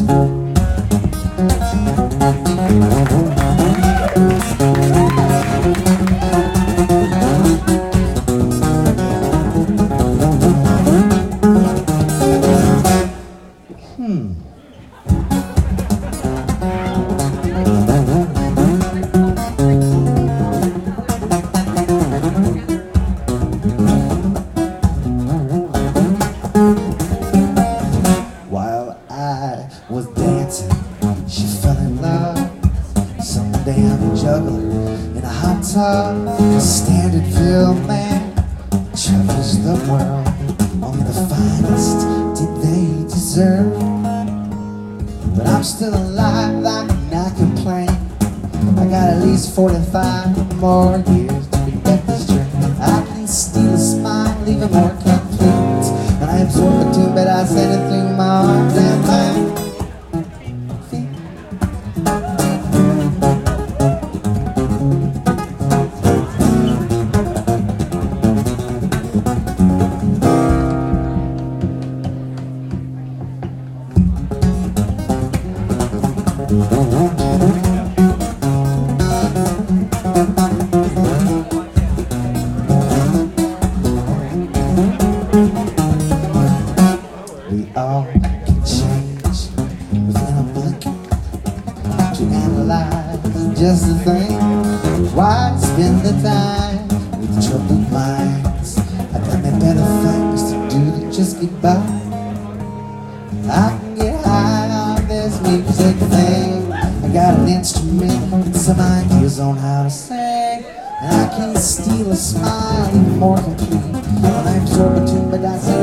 While I was dancing, she fell in love. Someday I'm a juggler in a hot tub. A Standardville man travels the world. Only the finest did they deserve. But I'm still alive, I cannot complain. I got at least 45 more years to get this drink. I can steal a smile, leave it more complete. And I absorb it too, but I send it through my arms and my feet. We all can change within a blink. To analyze just the thing. Why spend the time with troubled minds? I got me better things to do than just get by. I can get high on this music thing. I got an instrument and some ideas on how to sing. And I can steal a smile even more complete. When I absorb a tune, but I say